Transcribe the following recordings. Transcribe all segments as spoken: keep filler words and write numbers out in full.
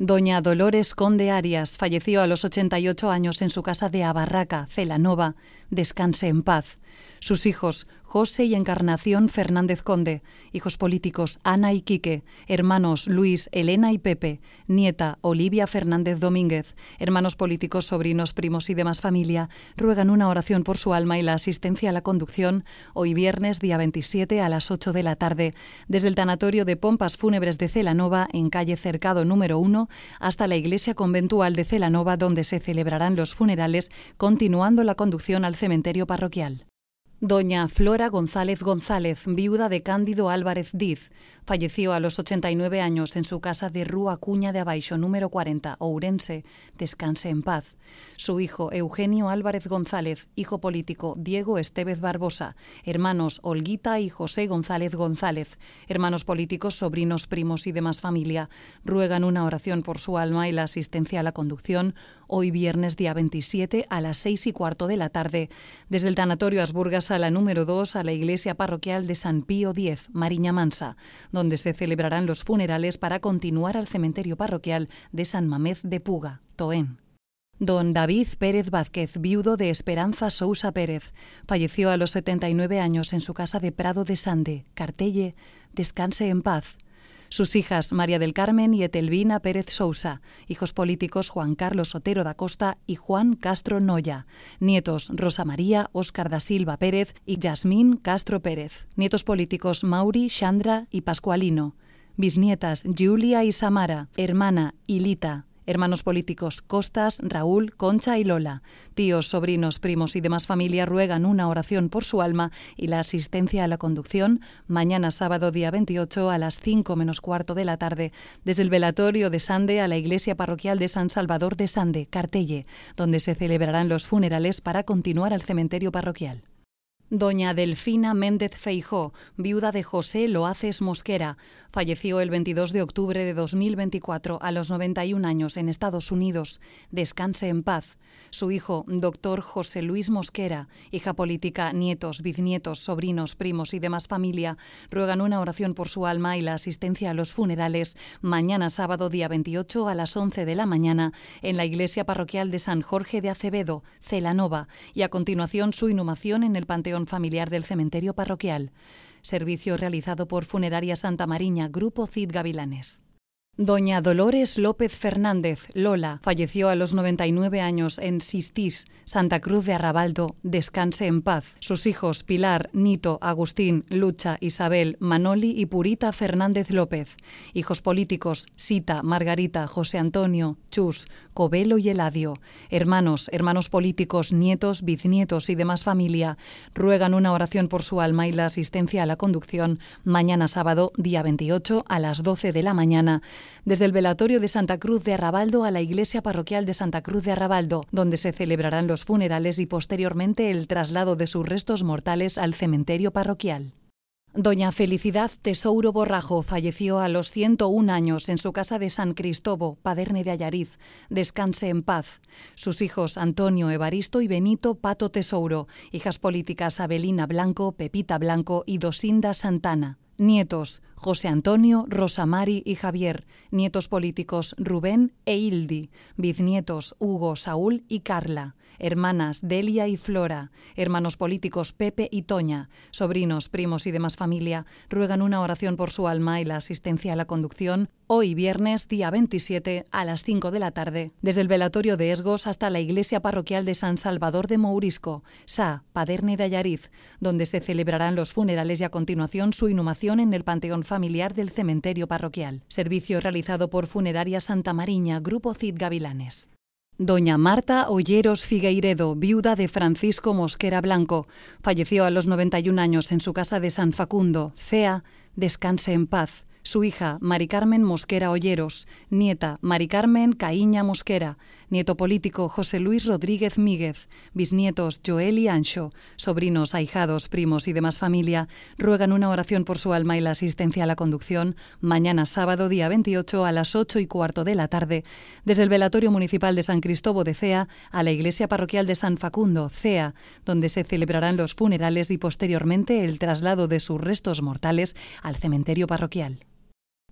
Doña Dolores Conde Arias falleció a los ochenta y ocho años en su casa de Abarraca, Celanova. Descanse en paz. Sus hijos, José y Encarnación Fernández Conde, hijos políticos Ana y Quique, hermanos Luis, Elena y Pepe, nieta Olivia Fernández Domínguez, hermanos políticos, sobrinos, primos y demás familia, ruegan una oración por su alma y la asistencia a la conducción hoy viernes día veintisiete a las ocho de la tarde, desde el tanatorio de Pompas Fúnebres de Celanova, en calle Cercado número uno, hasta la iglesia conventual de Celanova, donde se celebrarán los funerales, continuando la conducción al cementerio parroquial. Doña Flora González González, viuda de Cándido Álvarez Diz, falleció a los ochenta y nueve años en su casa de Rúa Cuña de Abaixo, número cuarenta, Ourense. Descanse en paz. Su hijo, Eugenio Álvarez González, hijo político, Diego Estevez Barbosa, hermanos Olguita y José González González, hermanos políticos, sobrinos, primos y demás familia, ruegan una oración por su alma y la asistencia a la conducción hoy viernes día veintisiete a las seis y cuarto de la tarde, desde el tanatorio Asburgas a la número dos a la iglesia parroquial de San Pío X, Mariña Mansa, donde se celebrarán los funerales para continuar al cementerio parroquial de San Mamés de Puga, Toén. Don David Pérez Vázquez, viudo de Esperanza Sousa Pérez, falleció a los setenta y nueve años en su casa de Prado de Sande, Cartelle. Descanse en paz. Sus hijas María del Carmen y Etelvina Pérez Sousa, hijos políticos Juan Carlos Otero da Costa y Juan Castro Noya, nietos Rosa María, Óscar da Silva Pérez y Yasmín Castro Pérez, nietos políticos Mauri, Chandra y Pascualino, bisnietas Julia y Samara, hermana Ilita, hermanos políticos Costas, Raúl, Concha y Lola, tíos, sobrinos, primos y demás familia ruegan una oración por su alma y la asistencia a la conducción mañana sábado día veintiocho a las cinco menos cuarto de la tarde, desde el velatorio de Sande a la iglesia parroquial de San Salvador de Sande, Cartelle, donde se celebrarán los funerales para continuar al cementerio parroquial. Doña Delfina Méndez Feijó, viuda de José Loaces Mosquera, falleció el veintidós de octubre de dos mil veinticuatro a los noventa y un años en Estados Unidos. Descanse en paz. Su hijo, doctor José Luis Mosquera, hija política, nietos, bisnietos, sobrinos, primos y demás familia, ruegan una oración por su alma y la asistencia a los funerales mañana sábado día veintiocho a las once de la mañana en la iglesia parroquial de San Jorge de Acevedo, Celanova, y a continuación su inhumación en el panteón familiar del cementerio parroquial. Servicio realizado por Funeraria Santa Mariña, Grupo Cid Gavilanes. Doña Dolores López Fernández, Lola, falleció a los noventa y nueve años en Sistís, Santa Cruz de Arrabaldo. Descanse en paz. Sus hijos Pilar, Nito, Agustín, Lucha, Isabel, Manoli y Purita Fernández López. Hijos políticos Sita, Margarita, José Antonio, Chus, Covelo y Eladio. Hermanos, hermanos políticos, nietos, bisnietos y demás familia ruegan una oración por su alma y la asistencia a la conducción mañana sábado, día veintiocho a las doce de la mañana, desde el velatorio de Santa Cruz de Arrabaldo a la iglesia parroquial de Santa Cruz de Arrabaldo, donde se celebrarán los funerales y posteriormente el traslado de sus restos mortales al cementerio parroquial. Doña Felicidad Tesouro Borrajo falleció a los ciento un años en su casa de San Cristóbal, Paderne de Allariz. Descanse en paz. Sus hijos Antonio, Evaristo y Benito Pato Tesouro, hijas políticas Abelina Blanco, Pepita Blanco y Dosinda Santana. Nietos José Antonio, Rosa Mari y Javier, nietos políticos Rubén e Hildi, bisnietos Hugo, Saúl y Carla, hermanas Delia y Flora, hermanos políticos Pepe y Toña, sobrinos, primos y demás familia ruegan una oración por su alma y la asistencia a la conducción hoy viernes día veintisiete a las cinco de la tarde, desde el velatorio de Esgos hasta la iglesia parroquial de San Salvador de Mourisco, Sa, Paderne de Allariz, donde se celebrarán los funerales y a continuación su inhumación en el panteón familiar del cementerio parroquial. Servicio realizado por Funeraria Santa Mariña, Grupo Cid Gavilanes. Doña Marta Olleros Figueiredo, viuda de Francisco Mosquera Blanco, falleció a los noventa y un años en su casa de San Facundo, Cea. Descanse en paz. Su hija, Mari Carmen Mosquera Olleros, nieta, Mari Carmen Caíña Mosquera, nieto político, José Luis Rodríguez Míguez, bisnietos, Joel y Anxo, sobrinos, ahijados, primos y demás familia, ruegan una oración por su alma y la asistencia a la conducción mañana sábado, día veintiocho, a las ocho y cuarto de la tarde, desde el velatorio municipal de San Cristóbal de Cea a la iglesia parroquial de San Facundo, Cea, donde se celebrarán los funerales y posteriormente el traslado de sus restos mortales al cementerio parroquial.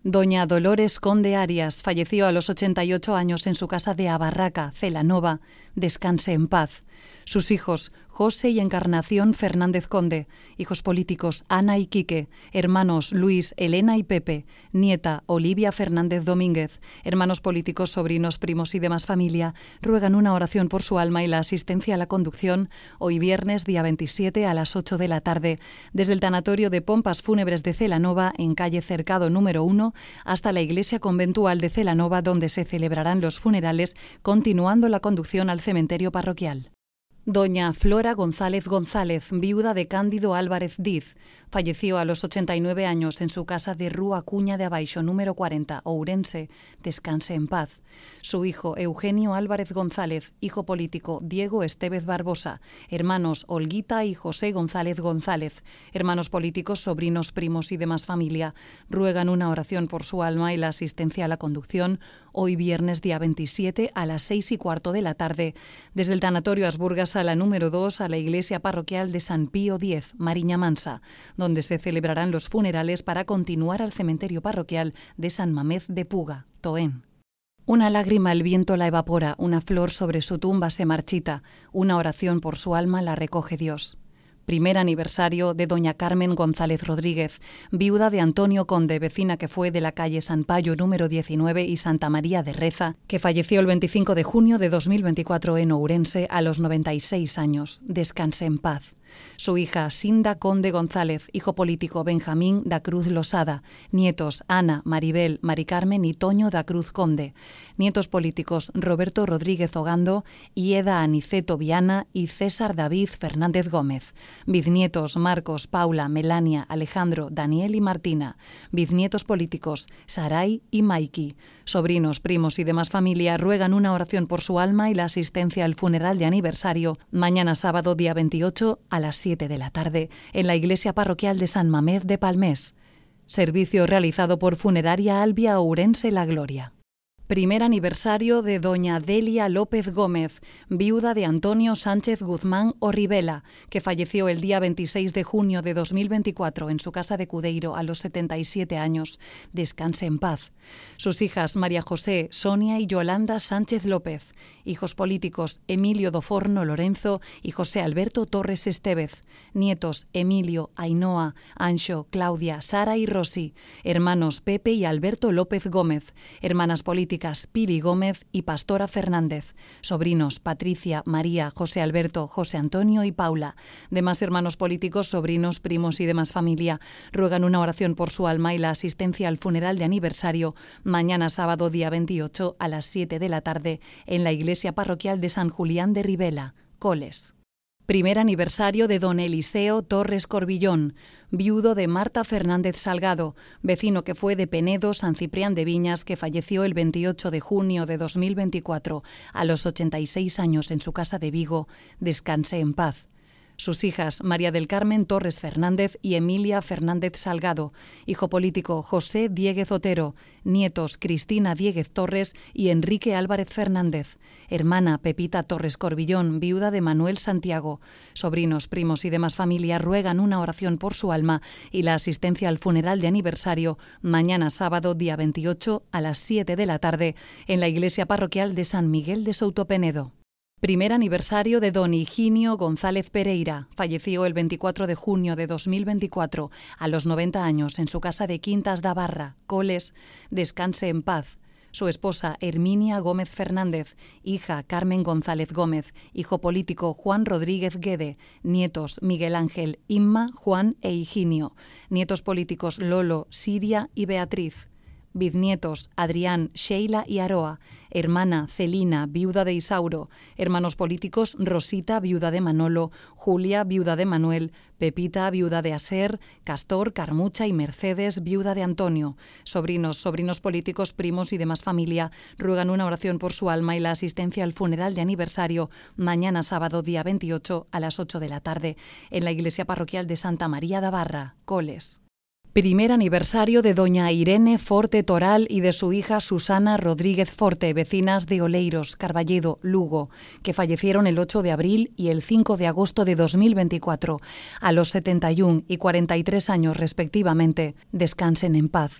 Doña Dolores Conde Arias falleció a los ochenta y ocho años en su casa de Abarraca, Celanova. Descanse en paz. Sus hijos, José y Encarnación Fernández Conde, hijos políticos Ana y Quique, hermanos Luis, Elena y Pepe, nieta Olivia Fernández Domínguez, hermanos políticos, sobrinos, primos y demás familia, ruegan una oración por su alma y la asistencia a la conducción hoy viernes día veintisiete a las ocho de la tarde, desde el tanatorio de Pompas Fúnebres de Celanova, en calle Cercado número uno, hasta la iglesia conventual de Celanova, donde se celebrarán los funerales, continuando la conducción al cementerio parroquial. Doña Flora González González, viuda de Cándido Álvarez Diz, falleció a los ochenta y nueve años en su casa de Rúa Cuña de Abaixo, número cuarenta, Ourense. Descanse en paz. Su hijo, Eugenio Álvarez González, hijo político, Diego Estevez Barbosa, hermanos Olguita y José González González, hermanos políticos, sobrinos, primos y demás familia, ruegan una oración por su alma y la asistencia a la conducción hoy viernes día veintisiete a las seis y cuarto de la tarde, desde el tanatorio Asburgas a la número dos a la iglesia parroquial de San Pío X, Mariña Mansa, donde se celebrarán los funerales para continuar al cementerio parroquial de San Mamés de Puga, Toén. Una lágrima el viento la evapora, una flor sobre su tumba se marchita, una oración por su alma la recoge Dios. Primer aniversario de doña Carmen González Rodríguez, viuda de Antonio Conde, vecina que fue de la calle San Payo número diecinueve y Santa María de Reza, que falleció el veinticinco de junio de dos mil veinticuatro en Ourense a los noventa y seis años. Descanse en paz. Su hija Sinda Conde González, hijo político Benjamín da Cruz Losada, nietos Ana, Maribel, Mari Carmen y Toño da Cruz Conde, nietos políticos Roberto Rodríguez Ogando, Ieda Aniceto Viana y César David Fernández Gómez, bisnietos Marcos, Paula, Melania, Alejandro, Daniel y Martina, bisnietos políticos Saray y Maiki, sobrinos, primos y demás familia ruegan una oración por su alma y la asistencia al funeral de aniversario mañana sábado día veintiocho a las siete de la tarde en la iglesia parroquial de San Mamés de Palmés. Servicio realizado por Funeraria Albia Ourense La Gloria. Primer aniversario de doña Delia López Gómez, viuda de Antonio Sánchez Guzmán Orribela, que falleció el día veintiséis de junio de dos mil veinticuatro en su casa de Cudeiro a los setenta y siete años. Descanse en paz. Sus hijas María José, Sonia y Yolanda Sánchez López, hijos políticos Emilio Doforno Lorenzo y José Alberto Torres Estevez, nietos Emilio, Ainhoa, Anxo, Claudia, Sara y Rosy, hermanos Pepe y Alberto López Gómez, hermanas políticas Pili Gómez y Pastora Fernández, sobrinos Patricia, María, José Alberto, José Antonio y Paula, demás hermanos políticos, sobrinos, primos y demás familia, ruegan una oración por su alma y la asistencia al funeral de aniversario mañana sábado día veintiocho a las siete de la tarde en la iglesia parroquial de San Julián de Ribela, Coles. Primer aniversario de don Eliseo Torres Corbillón, viudo de Marta Fernández Salgado, vecino que fue de Penedo, San Ciprián de Viñas, que falleció el veintiocho de junio de dos mil veinticuatro a los ochenta y seis años en su casa de Vigo. Descanse en paz. Sus hijas María del Carmen Torres Fernández y Emilia Fernández Salgado, hijo político José Diéguez Otero, nietos Cristina Diéguez Torres y Enrique Álvarez Fernández, hermana Pepita Torres Corbillón, viuda de Manuel Santiago, sobrinos, primos y demás familia ruegan una oración por su alma y la asistencia al funeral de aniversario mañana sábado día veintiocho a las siete de la tarde en la iglesia parroquial de San Miguel de Soutopenedo. Primer aniversario de don Higinio González Pereira, falleció el veinticuatro de junio de dos mil veinticuatro a los noventa años en su casa de Quintas da Barra, Coles. Descanse en paz. Su esposa Herminia Gómez Fernández, hija Carmen González Gómez, hijo político Juan Rodríguez Guede, nietos Miguel Ángel, Inma, Juan e Higinio, nietos políticos Lolo, Siria y Beatriz. Bisnietos Adrián, Sheila y Aroa, hermana Celina, viuda de Isauro, hermanos políticos Rosita, viuda de Manolo, Julia, viuda de Manuel, Pepita, viuda de Aser, Castor, Carmucha y Mercedes, viuda de Antonio, sobrinos, sobrinos políticos, primos y demás familia, ruegan una oración por su alma y la asistencia al funeral de aniversario mañana sábado día veintiocho a las ocho de la tarde en la iglesia parroquial de Santa María da Barra, Coles. Primer aniversario de doña Irene Forte Toral y de su hija Susana Rodríguez Forte, vecinas de Oleiros, Carballedo, Lugo, que fallecieron el ocho de abril y el cinco de agosto de dos mil veinticuatro, a los setenta y uno y cuarenta y tres años respectivamente. Descansen en paz.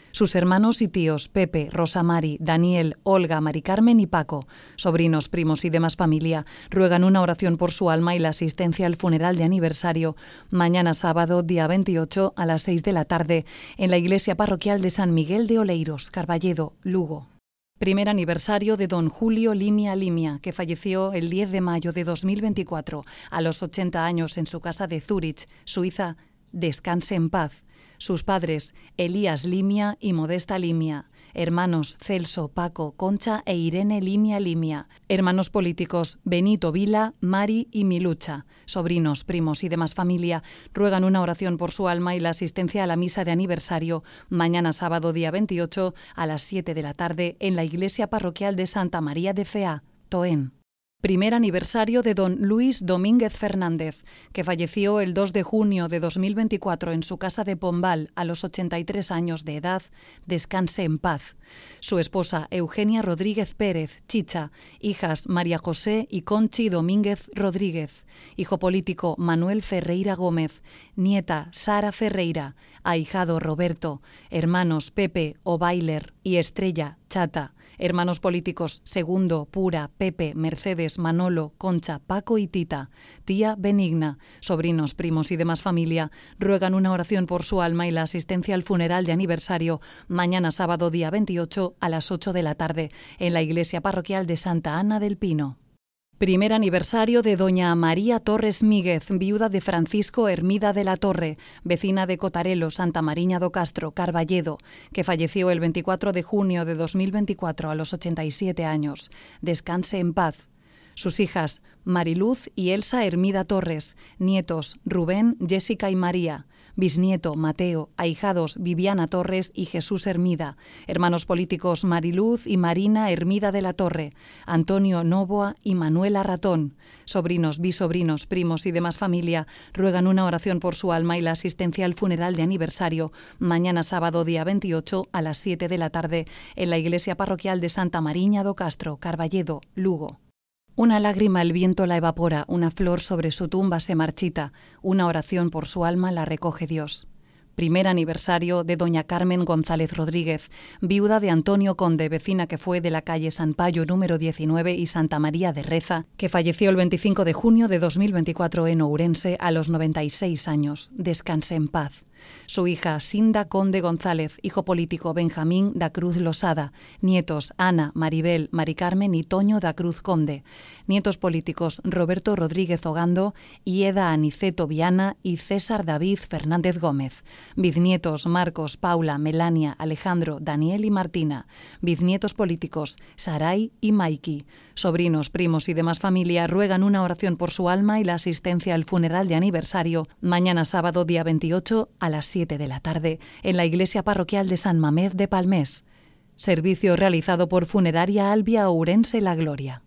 Sus hermanos y tíos Pepe, Rosa Mari, Daniel, Olga, Mari Carmen y Paco, sobrinos, primos y demás familia, ruegan una oración por su alma y la asistencia al funeral de aniversario mañana sábado, día veintiocho, a las seis de la tarde, en la iglesia parroquial de San Miguel de Oleiros, Carballedo, Lugo. Primer aniversario de don Julio Limia Limia, que falleció el diez de mayo de dos mil veinticuatro, a los ochenta años en su casa de Zúrich, Suiza. Descanse en paz. Sus padres, Elías Limia y Modesta Limia. Hermanos Celso, Paco, Concha e Irene Limia Limia. Hermanos políticos Benito Vila, Mari y Milucha. Sobrinos, primos y demás familia ruegan una oración por su alma y la asistencia a la misa de aniversario mañana sábado día veintiocho a las siete de la tarde en la iglesia parroquial de Santa María de Feá, Toen. Primer aniversario de don Luis Domínguez Fernández, que falleció el dos de junio de dos mil veinticuatro en su casa de Pombal a los ochenta y tres años de edad. Descanse en paz. Su esposa Eugenia Rodríguez Pérez, Chicha, hijas María José y Conchi Domínguez Rodríguez, hijo político Manuel Ferreira Gómez, nieta Sara Ferreira, ahijado Roberto, hermanos Pepe O'Bailer y Estrella Chata, hermanos políticos Segundo, Pura, Pepe, Mercedes, Manolo, Concha, Paco y Tita, tía Benigna, sobrinos, primos y demás familia, ruegan una oración por su alma y la asistencia al funeral de aniversario mañana sábado día veintiocho a las ocho de la tarde en la iglesia parroquial de Santa Ana del Pino. Primer aniversario de doña María Torres Míguez, viuda de Francisco Hermida de la Torre, vecina de Cotarelo, Santa Mariña do Castro, Carballedo, que falleció el veinticuatro de junio de dos mil veinticuatro a los ochenta y siete años. Descanse en paz. Sus hijas Mariluz y Elsa Hermida Torres, nietos Rubén, Jessica y María, bisnieto Mateo, ahijados Viviana Torres y Jesús Hermida, hermanos políticos Mariluz y Marina Hermida de la Torre, Antonio Novoa y Manuela Ratón, sobrinos, bisobrinos, primos y demás familia ruegan una oración por su alma y la asistencia al funeral de aniversario mañana sábado día veintiocho a las siete de la tarde en la iglesia parroquial de Santa Mariña do Castro, Carballedo, Lugo. Una lágrima el viento la evapora, una flor sobre su tumba se marchita, una oración por su alma la recoge Dios. Primer aniversario de doña Carmen González Rodríguez, viuda de Antonio Conde, vecina que fue de la calle San Payo número diecinueve y Santa María de Reza, que falleció el veinticinco de junio de dos mil veinticuatro en Ourense a los noventa y seis años. Descanse en paz. Su hija Sinda Conde González, hijo político Benjamín da Cruz Losada, nietos Ana, Maribel, Mari Carmen y Toño da Cruz Conde, nietos políticos Roberto Rodríguez Ogando, Ieda Aniceto Viana y César David Fernández Gómez, bisnietos Marcos, Paula, Melania, Alejandro, Daniel y Martina, bisnietos políticos Saray y Maiki, sobrinos, primos y demás familia ruegan una oración por su alma y la asistencia al funeral de aniversario mañana sábado día veintiocho a las siete de la tarde en la iglesia parroquial de San Mamés de Palmés. Servicio realizado por Funeraria Albia Ourense La Gloria.